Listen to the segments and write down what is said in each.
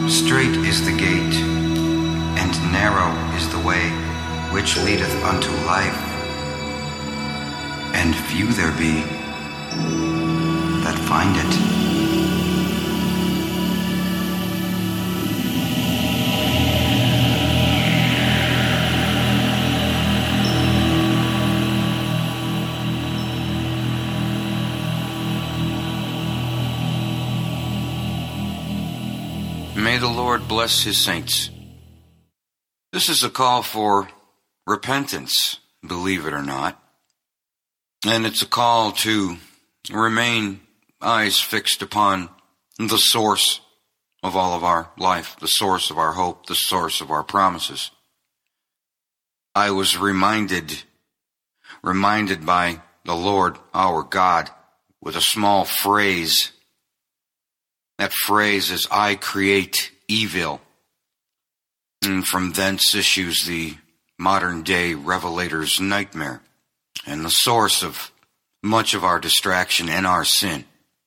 Strait is the gate, and narrow is the way which leadeth unto life, and few there be that find it. May the Lord bless his saints. This is a call for repentance, believe it or not. And it's a call to remain eyes fixed upon the source of all of our life, the source of our hope, the source of our promises. I was reminded by the Lord our God with a small phrase. That phrase is, I create evil. And from thence issues the modern day revelator's nightmare and the source of much of our distraction and our sin.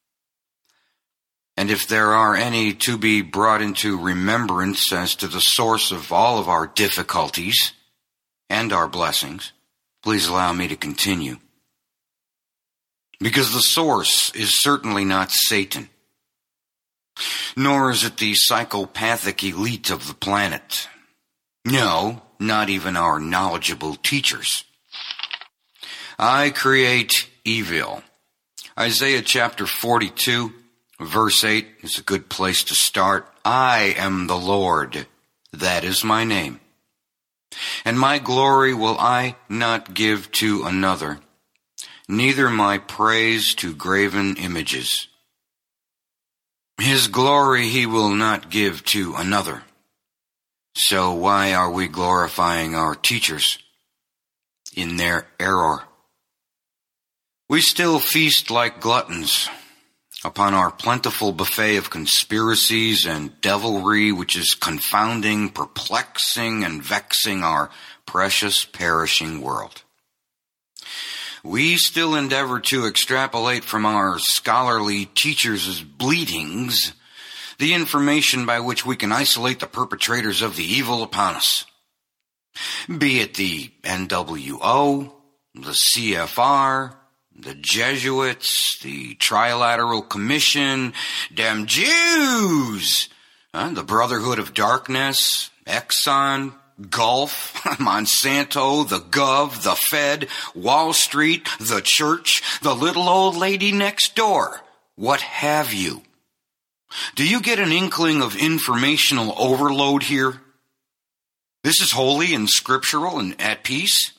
And if there are any to be brought into remembrance as to the source of all of our difficulties and our blessings, please allow me to continue. Because the source is certainly not Satan. Nor is it the psychopathic elite of the planet. No, not even our knowledgeable teachers. I create evil. Isaiah chapter 42, verse 8 is a good place to start. I am the Lord, that is my name. And my glory will I not give to another, neither my praise to graven images. His glory he will not give to another. So why are we glorifying our teachers in their error? We still feast like gluttons upon our plentiful buffet of conspiracies and devilry, which is confounding, perplexing, and vexing our precious perishing world. We still endeavor to extrapolate from our scholarly teachers' bleatings the information by which we can isolate the perpetrators of the evil upon us. Be it the NWO, the CFR, the Jesuits, the Trilateral Commission, them Jews, the Brotherhood of Darkness, Exxon, Gulf, Monsanto, the Gov, the Fed, Wall Street, the church, the little old lady next door. What have you? Do you get an inkling of informational overload here? This is holy and scriptural and at peace.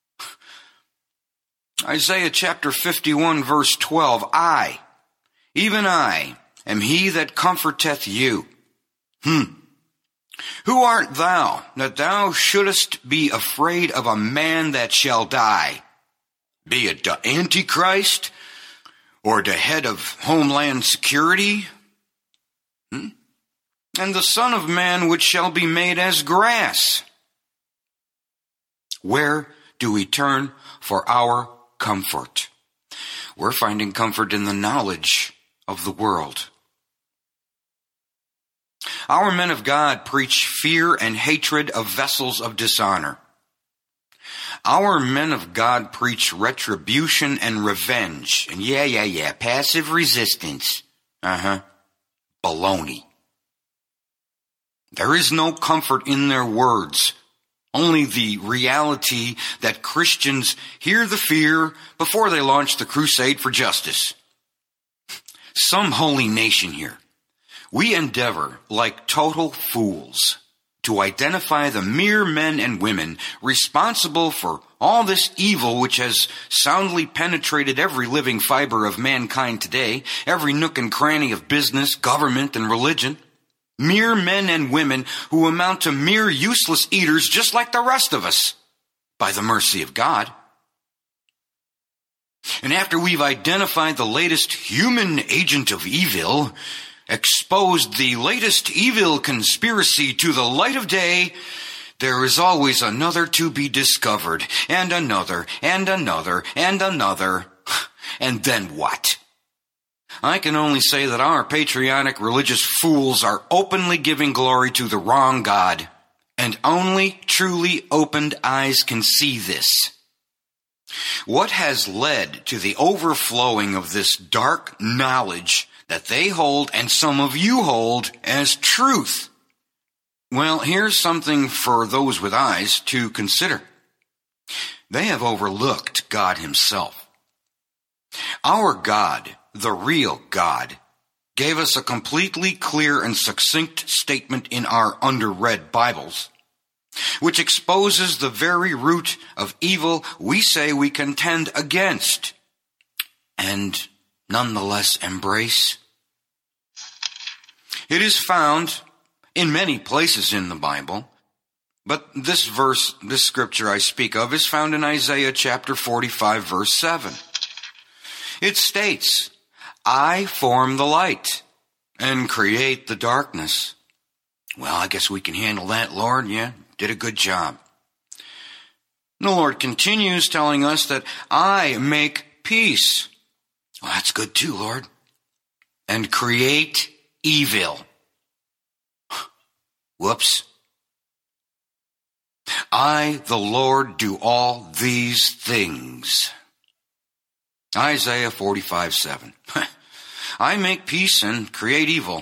Isaiah chapter 51 verse 12, I, even I, am he that comforteth you. Who art thou, that thou shouldest be afraid of a man that shall die? Be it the Antichrist, or the head of Homeland Security? And the Son of Man which shall be made as grass? Where do we turn for our comfort? We're finding comfort in the knowledge of the world. Our men of God preach fear and hatred of vessels of dishonor. Our men of God preach retribution and revenge. And passive resistance. Baloney. There is no comfort in their words. Only the reality that Christians hear the fear before they launch the crusade for justice. Some holy nation here. We endeavor, like total fools, to identify the mere men and women responsible for all this evil which has soundly penetrated every living fiber of mankind today, every nook and cranny of business, government, and religion. Mere men and women who amount to mere useless eaters just like the rest of us, by the mercy of God. And after we've identified the latest human agent of evil, exposed the latest evil conspiracy to the light of day, there is always another to be discovered, and another, and another, and another. And then what? I can only say that our patriotic religious fools are openly giving glory to the wrong God, and only truly opened eyes can see this. What has led to the overflowing of this dark knowledge that they hold and some of you hold as truth? Well, here's something for those with eyes to consider. They have overlooked God himself. Our God, the real God, gave us a completely clear and succinct statement in our underread Bibles, which exposes the very root of evil we say we contend against, and nonetheless embrace. It is found in many places in the Bible, but this scripture I speak of is found in Isaiah chapter 45, verse 7. It states, I form the light and create the darkness. Well, I guess we can handle that, Lord. Yeah, did a good job. The Lord continues telling us that I make peace. Well, that's good too, Lord. And create evil. Whoops. I, the Lord, do all these things. Isaiah 45, 7. I make peace and create evil.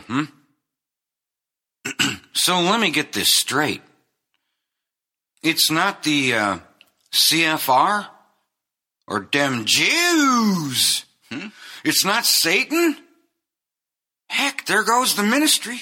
So let me get this straight. It's not the CFR or dem Jews. It's not Satan. Heck, there goes the ministry.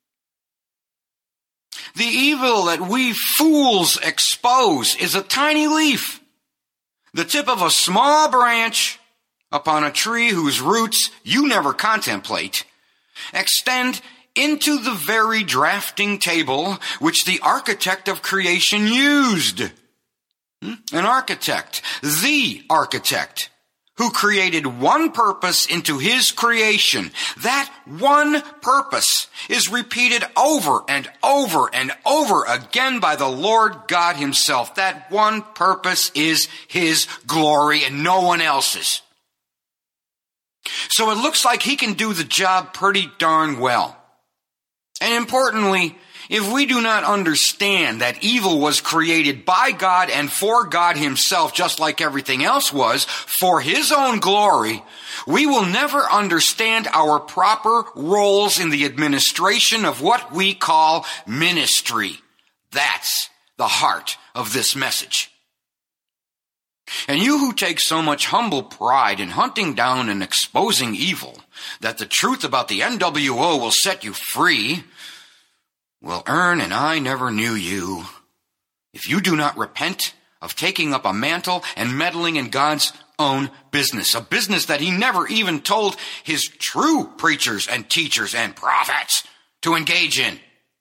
The evil that we fools expose is a tiny leaf, the tip of a small branch upon a tree whose roots you never contemplate extend into the very drafting table which the architect of creation used. An architect, the architect, who created one purpose into his creation. That one purpose is repeated over and over and over again by the Lord God himself. That one purpose is his glory and no one else's. So it looks like he can do the job pretty darn well. And importantly, if we do not understand that evil was created by God and for God himself, just like everything else was, for his own glory, we will never understand our proper roles in the administration of what we call ministry. That's the heart of this message. And you who take so much humble pride in hunting down and exposing evil that the truth about the NWO will set you free, well, Ern and I never knew you. If you do not repent of taking up a mantle and meddling in God's own business, a business that he never even told his true preachers and teachers and prophets to engage in.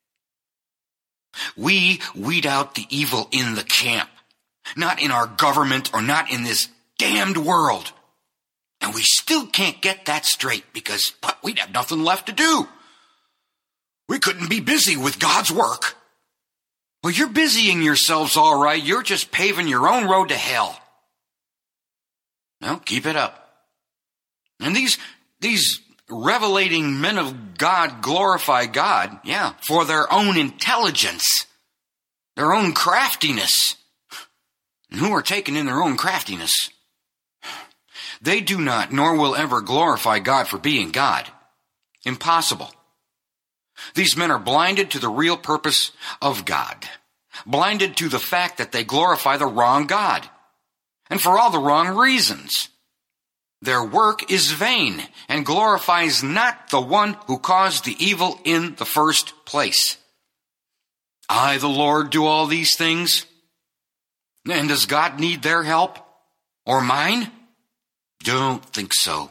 We weed out the evil in the camp, not in our government or not in this damned world. And we still can't get that straight because we'd have nothing left to do. We couldn't be busy with God's work. Well, you're busying yourselves all right. You're just paving your own road to hell. Well, keep it up. And these revelating men of God glorify God, for their own intelligence, their own craftiness. And who are taken in their own craftiness? They do not, nor will ever glorify God for being God. Impossible. These men are blinded to the real purpose of God, blinded to the fact that they glorify the wrong God, and for all the wrong reasons. Their work is vain and glorifies not the one who caused the evil in the first place. I, the Lord, do all these things. And does God need their help? Or mine? Don't think so.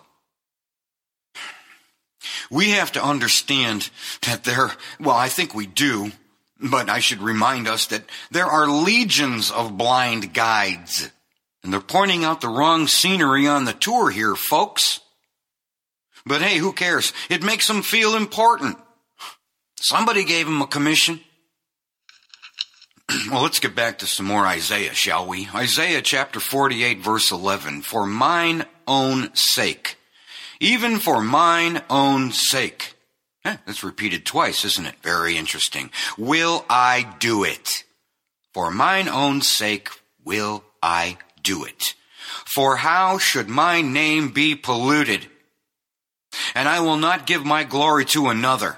We have to understand that I think we do, but I should remind us that there are legions of blind guides, and they're pointing out the wrong scenery on the tour here, folks. But hey, who cares? It makes them feel important. Somebody gave them a commission. Well, let's get back to some more Isaiah, shall we? Isaiah chapter 48, verse 11. For mine own sake, even for mine own sake. That's repeated twice, isn't it? Very interesting. Will I do it? For mine own sake will I do it. For how should my name be polluted? And I will not give my glory to another.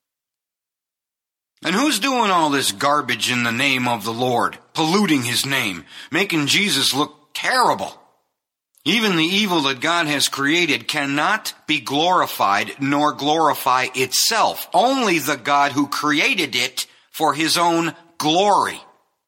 And who's doing all this garbage in the name of the Lord, polluting his name, making Jesus look terrible? Even the evil that God has created cannot be glorified nor glorify itself. Only the God who created it for his own glory.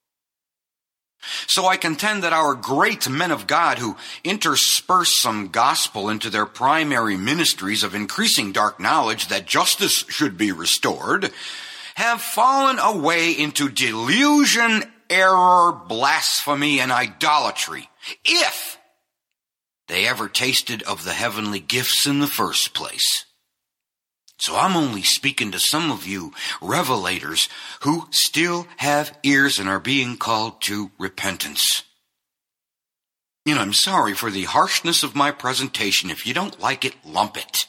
So I contend that our great men of God who intersperse some gospel into their primary ministries of increasing dark knowledge that justice should be restored have fallen away into delusion, error, blasphemy, and idolatry, if they ever tasted of the heavenly gifts in the first place. So I'm only speaking to some of you revelators who still have ears and are being called to repentance. And I'm sorry for the harshness of my presentation. If you don't like it, lump it.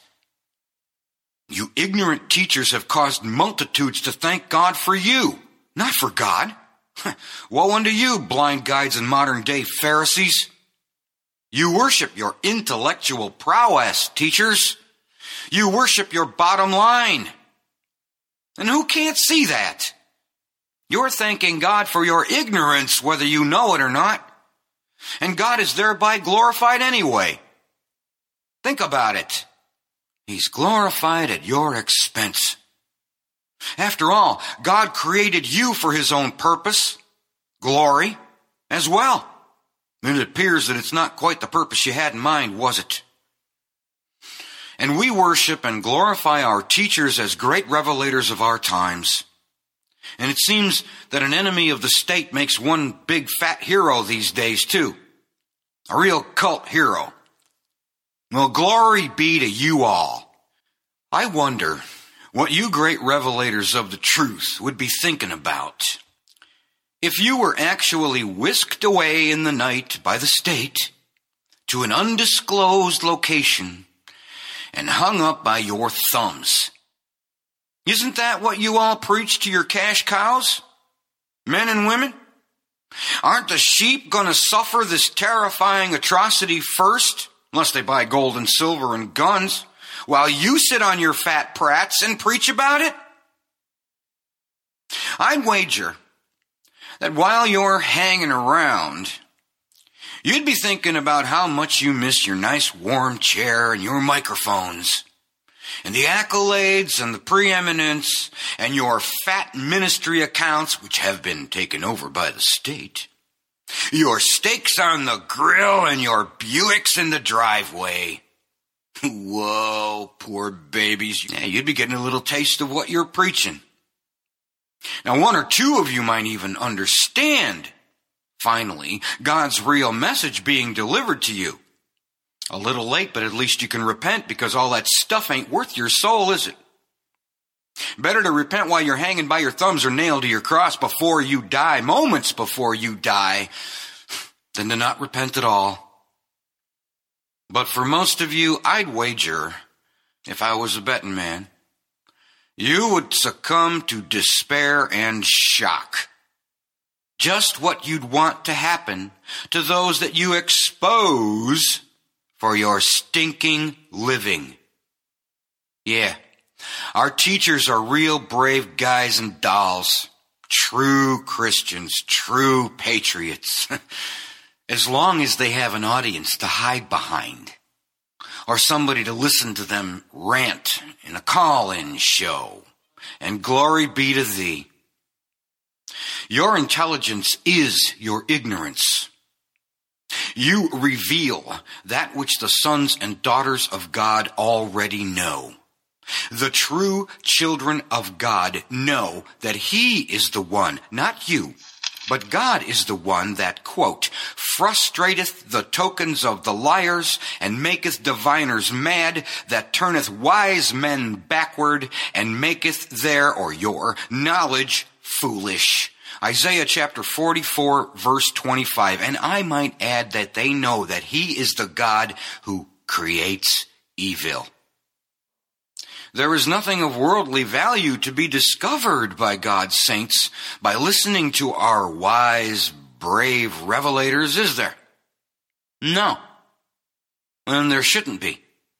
You ignorant teachers have caused multitudes to thank God for you, not for God. Woe unto you, blind guides and modern-day Pharisees. You worship your intellectual prowess, teachers. You worship your bottom line. And who can't see that? You're thanking God for your ignorance, whether you know it or not. And God is thereby glorified anyway. Think about it. He's glorified at your expense. After all, God created you for his own purpose, glory, as well. And it appears that it's not quite the purpose you had in mind, was it? And we worship and glorify our teachers as great revelators of our times. And it seems that an enemy of the state makes one big fat hero these days too. A real cult hero. Well, glory be to you all. I wonder what you great revelators of the truth would be thinking about if you were actually whisked away in the night by the state to an undisclosed location and hung up by your thumbs. Isn't that what you all preach to your cash cows? Men and women? Aren't the sheep going to suffer this terrifying atrocity first, unless they buy gold and silver and guns, while you sit on your fat prats and preach about it? I'd wager that while you're hanging around, you'd be thinking about how much you miss your nice warm chair and your microphones and the accolades and the preeminence and your fat ministry accounts, which have been taken over by the state, your steaks on the grill and your Buicks in the driveway. Whoa, poor babies. Yeah, you'd be getting a little taste of what you're preaching. Now, one or two of you might even understand, finally, God's real message being delivered to you. A little late, but at least you can repent, because all that stuff ain't worth your soul, is it? Better to repent while you're hanging by your thumbs or nailed to your cross before you die, moments before you die, than to not repent at all. But for most of you, I'd wager, if I was a betting man, you would succumb to despair and shock. Just what you'd want to happen to those that you expose for your stinking living. Yeah, our teachers are real brave guys and dolls, true Christians, true patriots, as long as they have an audience to hide behind, or somebody to listen to them rant in a call-in show. And glory be to thee. Your intelligence is your ignorance. You reveal that which the sons and daughters of God already know. The true children of God know that he is the one, not you, but God is the one that, quote, frustrateth the tokens of the liars and maketh diviners mad, that turneth wise men backward and maketh their, or your, knowledge foolish. Isaiah chapter 44, verse 25. And I might add that they know that he is the God who creates evil. There is nothing of worldly value to be discovered by God's saints by listening to our wise, brave revelators, is there? No. And there shouldn't be.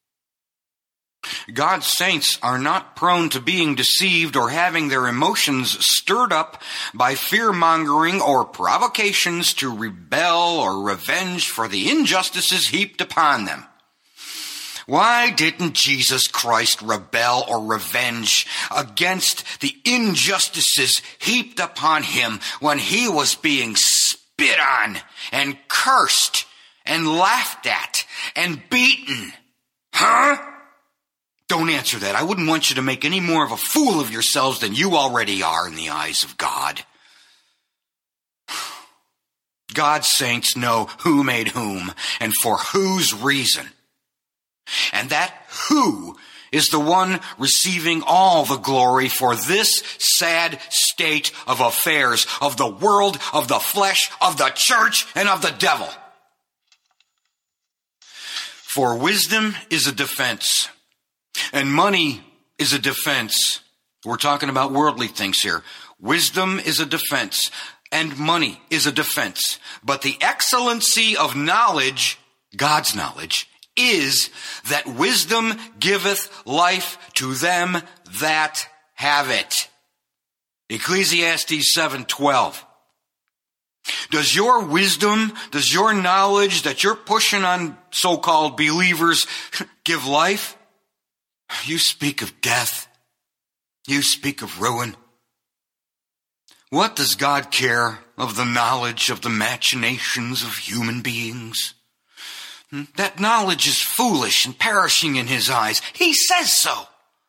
God's saints are not prone to being deceived or having their emotions stirred up by fear-mongering or provocations to rebel or revenge for the injustices heaped upon them. Why didn't Jesus Christ rebel or revenge against the injustices heaped upon him when he was being spit on and cursed and laughed at and beaten? Huh? Don't answer that. I wouldn't want you to make any more of a fool of yourselves than you already are in the eyes of God. God's saints know who made whom and for whose reason. And that who is the one receiving all the glory for this sad state of affairs of the world, of the flesh, of the church, and of the devil. For wisdom is a defense, and money is a defense. We're talking about worldly things here. Wisdom is a defense, and money is a defense. But the excellency of knowledge, God's knowledge, is that wisdom giveth life to them that have it. Ecclesiastes 7:12. Does your wisdom, does your knowledge that you're pushing on so-called believers give life? You speak of death. You speak of ruin. What does God care of the knowledge of the machinations of human beings? That knowledge is foolish and perishing in his eyes. He says so.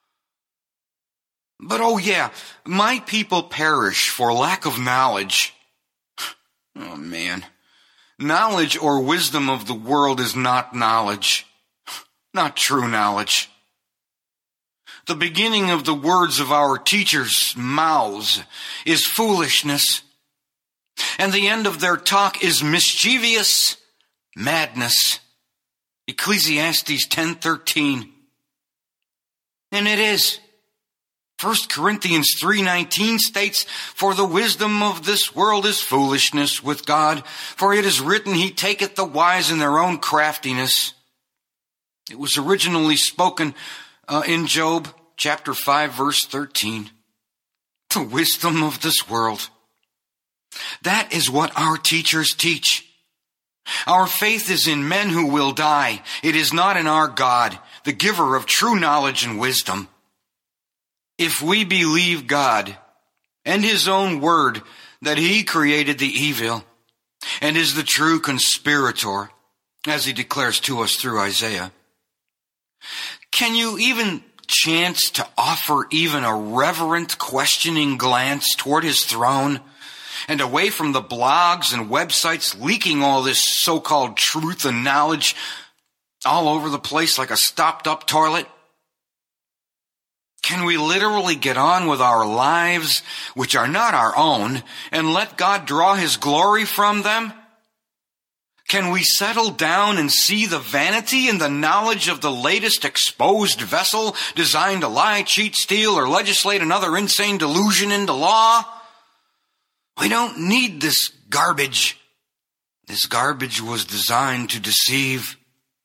But oh yeah, my people perish for lack of knowledge. Oh man, knowledge or wisdom of the world is not knowledge, not true knowledge. The beginning of the words of our teachers' mouths is foolishness, and the end of their talk is mischievous madness. Ecclesiastes 10:13. And it is. 1 Corinthians 3:19 states, for the wisdom of this world is foolishness with God, for it is written, he taketh the wise in their own craftiness. It was originally spoken in Job chapter 5 verse 13. The wisdom of this world. That is what our teachers teach. Our faith is in men who will die. It is not in our God, the giver of true knowledge and wisdom. If we believe God and his own word that he created the evil and is the true conspirator, as he declares to us through Isaiah, can you even chance to offer even a reverent questioning glance toward his throne and away from the blogs and websites leaking all this so-called truth and knowledge all over the place like a stopped-up toilet? Can we literally get on with our lives, which are not our own, and let God draw his glory from them? Can we settle down and see the vanity and the knowledge of the latest exposed vessel designed to lie, cheat, steal, or legislate another insane delusion into law? We don't need this garbage. This garbage was designed to deceive.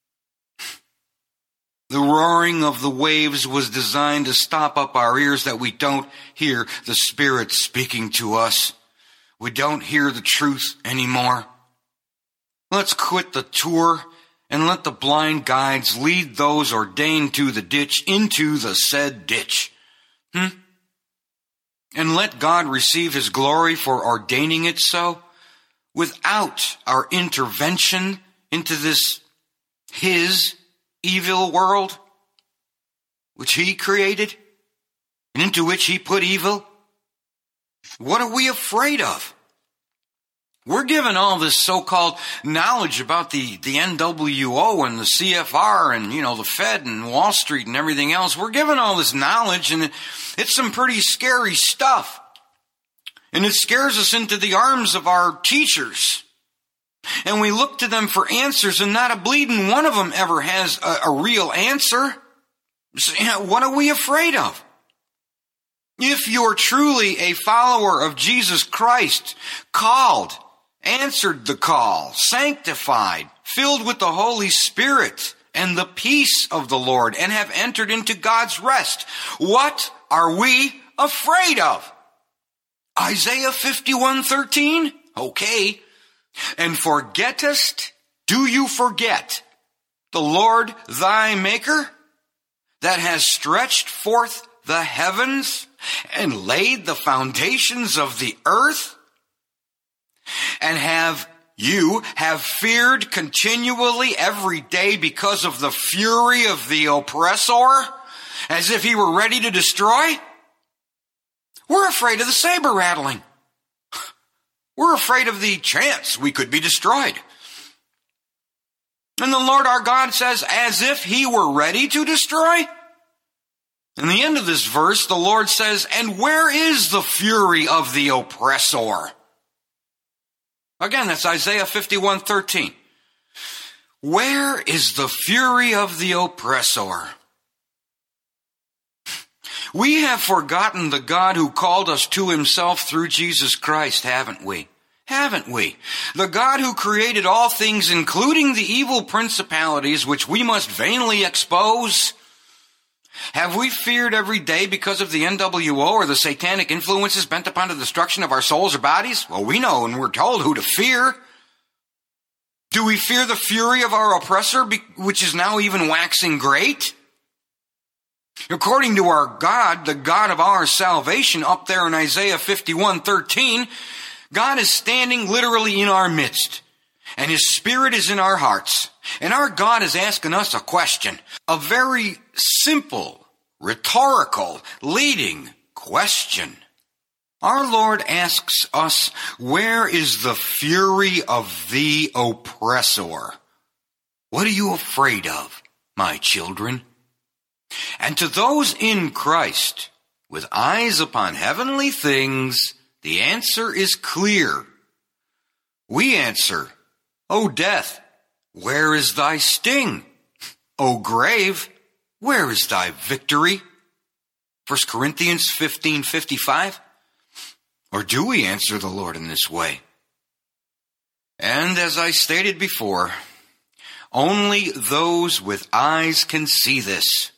The roaring of the waves was designed to stop up our ears that we don't hear the Spirit speaking to us. We don't hear the truth anymore. Let's quit the tour and let the blind guides lead those ordained to the ditch into the said ditch. And let God receive his glory for ordaining it so without our intervention into this his evil world, which he created and into which he put evil. What are we afraid of? We're given all this so-called knowledge about the NWO and the CFR and, the Fed and Wall Street and everything else. We're given all this knowledge, and it's some pretty scary stuff. And it scares us into the arms of our teachers. And we look to them for answers, and not a bleeding one of them ever has a real answer. So, what are we afraid of? If you're truly a follower of Jesus Christ, called, answered the call, sanctified, filled with the Holy Spirit and the peace of the Lord, and have entered into God's rest, what are we afraid of? Isaiah 51:13? Okay. And forgettest, do you forget, the Lord thy Maker, that has stretched forth the heavens and laid the foundations of the earth? And have feared continually every day because of the fury of the oppressor, as if he were ready to destroy? We're afraid of the saber rattling. We're afraid of the chance we could be destroyed. And the Lord our God says, as if he were ready to destroy. In the end of this verse, the Lord says, and where is the fury of the oppressor? Again, that's Isaiah 51:13. Where is the fury of the oppressor? We have forgotten the God who called us to himself through Jesus Christ, haven't we? Haven't we? The God who created all things, including the evil principalities which we must vainly expose. Have we feared every day because of the NWO or the satanic influences bent upon the destruction of our souls or bodies? Well, we know and we're told who to fear. Do we fear the fury of our oppressor, which is now even waxing great? According to our God, the God of our salvation, up there in Isaiah 51:13, God is standing literally in our midst, and his Spirit is in our hearts. And our God is asking us a question, a very simple, rhetorical, leading question. Our Lord asks us, where is the fury of the oppressor? What are you afraid of, my children? And to those in Christ, with eyes upon heavenly things, the answer is clear. We answer, O death, where is thy sting? O grave, where is thy victory? 1 Corinthians 15:55. Or do we answer the Lord in this way? And as I stated before, only those with eyes can see this.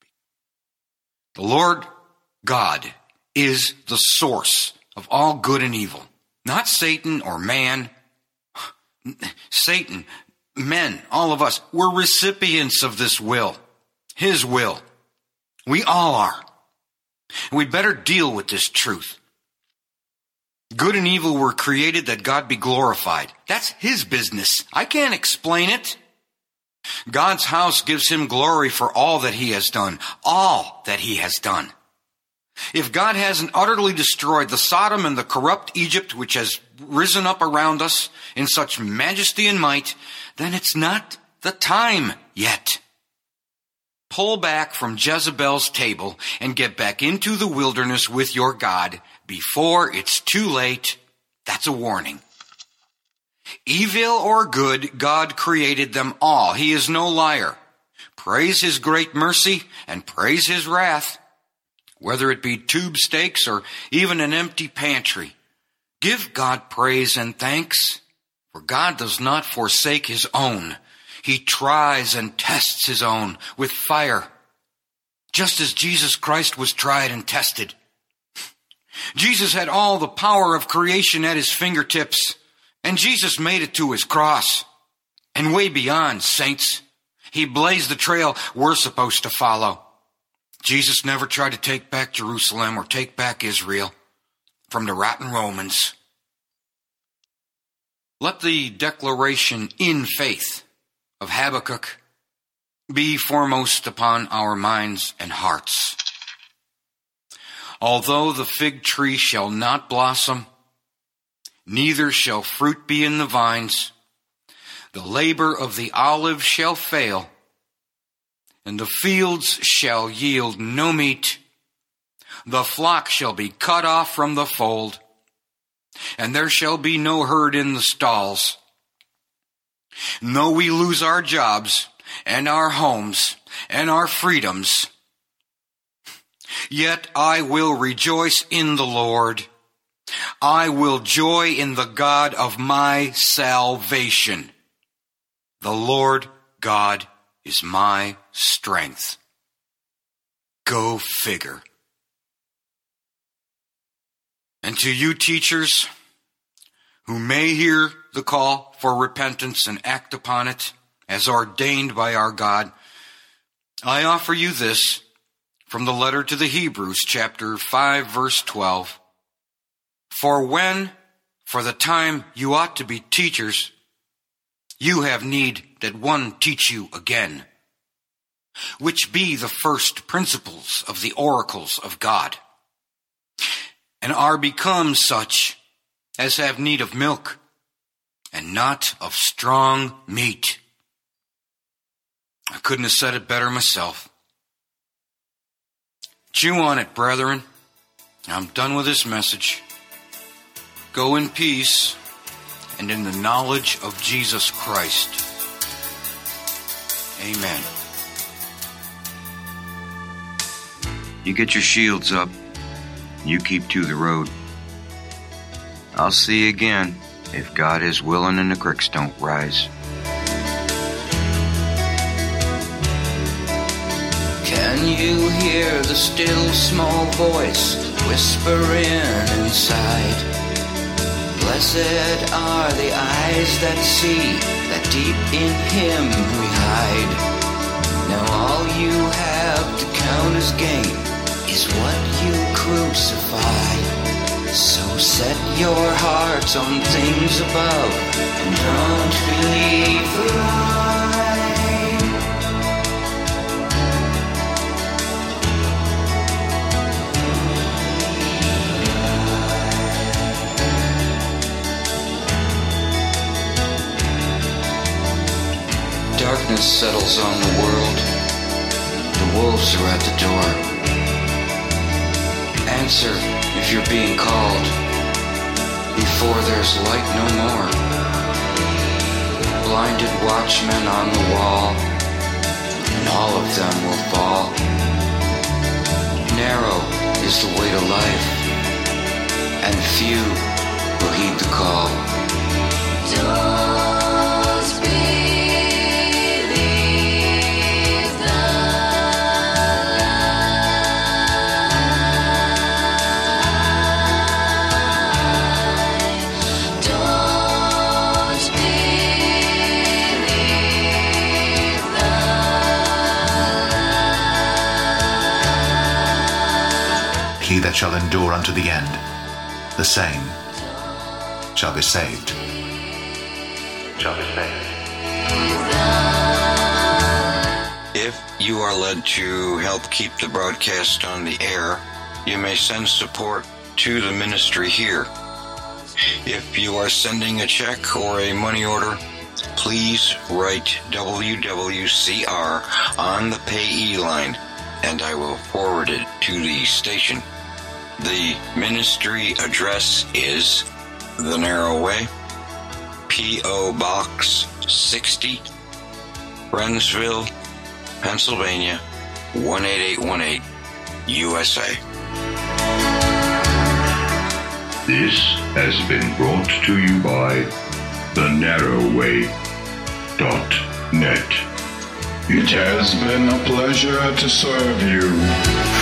The Lord God is the source of all good and evil, not Satan or man. Satan, men, all of us, we're recipients of this will, his will. We all are. And we'd better deal with this truth. Good and evil were created that God be glorified. That's his business. I can't explain it. God's house gives him glory for all that he has done. All that he has done. If God hasn't utterly destroyed the Sodom and the corrupt Egypt which has risen up around us in such majesty and might, then it's not the time yet. Pull back from Jezebel's table and get back into the wilderness with your God before it's too late. That's a warning. Evil or good, God created them all. He is no liar. Praise his great mercy and praise his wrath. Whether it be tube steaks or even an empty pantry, give God praise and thanks, for God does not forsake his own. He tries and tests his own with fire, just as Jesus Christ was tried and tested. Jesus had all the power of creation at his fingertips, and Jesus made it to his cross. And way beyond, saints, he blazed the trail we're supposed to follow. Jesus never tried to take back Jerusalem or take back Israel from the rotten Romans. Let the declaration in faith of Habakkuk be foremost upon our minds and hearts. Although the fig tree shall not blossom, neither shall fruit be in the vines, the labor of the olive shall fail, and the fields shall yield no meat. The flock shall be cut off from the fold, and there shall be no herd in the stalls. And though we lose our jobs and our homes and our freedoms, yet I will rejoice in the Lord. I will joy in the God of my salvation. The Lord God is my strength. Go figure. And to you teachers who may hear the call for repentance and act upon it as ordained by our God, I offer you this from the letter to the Hebrews, chapter 5, verse 12. For when, for the time you ought to be teachers, you have need that one teach you again, which be the first principles of the oracles of God, and are become such as have need of milk, and not of strong meat. I couldn't have said it better myself. Chew on it, brethren. I'm done with this message. Go in peace and in the knowledge of Jesus Christ. Amen. You get your shields up. You keep to the road. I'll see you again if God is willing and the creeks don't rise. Can you hear the still small voice whispering inside? Blessed are the eyes that see, that deep in Him we hide. Now all you have to count as gain is what you crucify. So set your hearts on things above and don't believe the lie. Darkness settles on the world. The wolves are at the door. Answer if you're being called, before there's light no more. Blinded watchmen on the wall, and all of them will fall. Narrow is the way to life, and few will heed the call. Just believe the lie. Don't believe the lie. He that shall endure unto the end, the same shall be saved. If you are led to help keep the broadcast on the air, you may send support to the ministry here. If you are sending a check or a money order, please write WWCR on the payee line, and I will forward it to the station. The ministry address is The Narrow Way, P.O. Box 60, Friendsville, Pennsylvania, 18818, USA. This has been brought to you by thenarrowway.net. It has been a pleasure to serve you.